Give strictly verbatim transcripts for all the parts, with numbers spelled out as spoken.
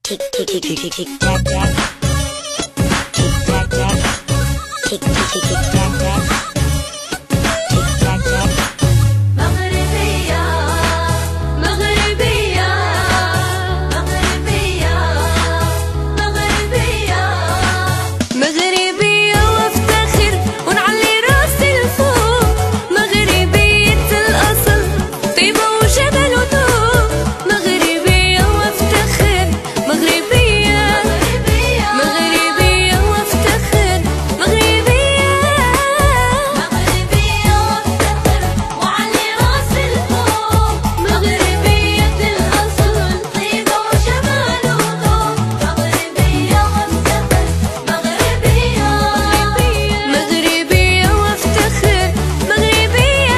tick tick tick tick tick tick tack tack, tick tack tack, tick tick tick tick tack tack, tick tack tack. مغربية مغربية مغربية مغربية مغربية وافتخر ونعلي راسي لفوق، مغربية الأصل طيبة وجبل وطوق، مغربية وافتخر مغربية مغربية وافتخر مغربية مغربية وافتخر وعلي راسي لفوق، مغربية الأصل طيبة وجمال وذوق، مغربية وافتخر مغربية مغربية وافتخر مغربية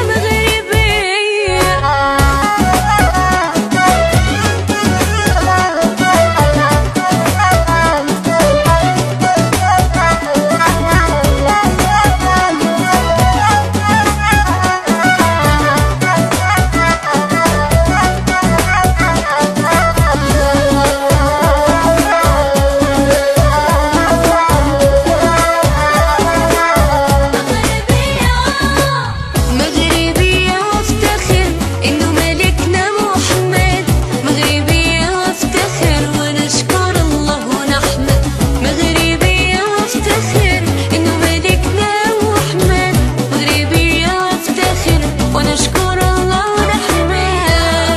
مغربية وافتخر إنه ملكنا محمد، مغربية وافتخر ونشكر الله ونحمد، مغربية وافتخر إنه ملكنا محمد، مغربية وافتخر ونشكر الله ونحمد،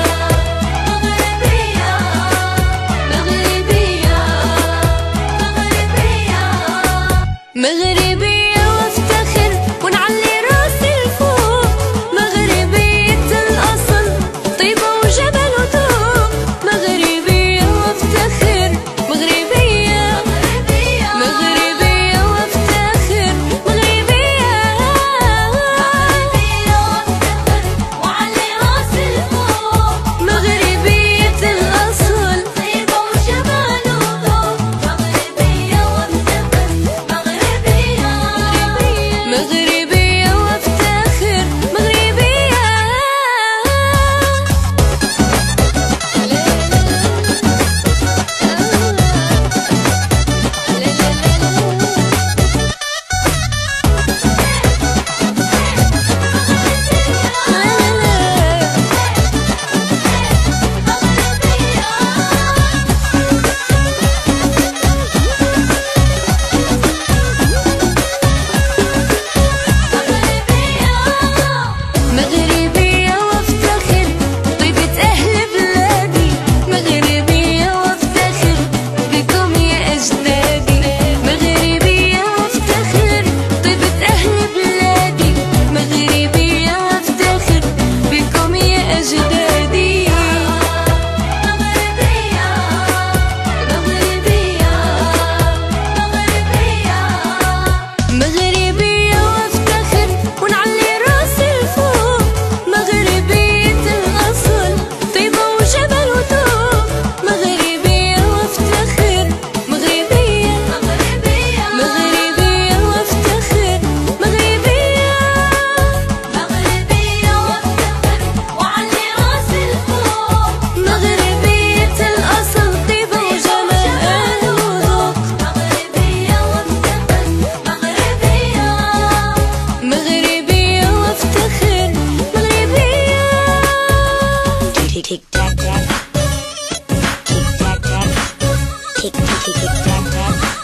مغربية مغربية مغربية مغربية وافتخر ونعلي راسي لفوق، مغربية الأصل طيبة وجبل وطوق، مغربية وافتخر مغربية مغربية وافتخر مغربية مغربية وافتخر وعلي راسي لفوق، مغربية الأصل طيبة وجمال وذوق، مغربية وافتخر مغربية مغربية وافتخر مغربية. مغربية وافتخر طيبة أهل بلادي، مغربية وافتخر بكم يا أجدادي، مغربية وافتخر طيبة أهل بلادي، مغربية وافتخر بكم يا أجدادي، مغربية مغربية مغربية مغربية وافتخر ونعلي راسي لفوق، مغربية الأصل طيبة وجبل وطوق، مغربية وافتخر مغربية مغربية وافتخر مغربية مغربية وافتخر وعلي راسي لفوق، مغربية الأصل طيبة وجمال وذوق، مغربية وافتخر مغربية مغربية وافتخر مغربية. Tick tick tack tack, tick tack tack, tick tick tick tick tack tack.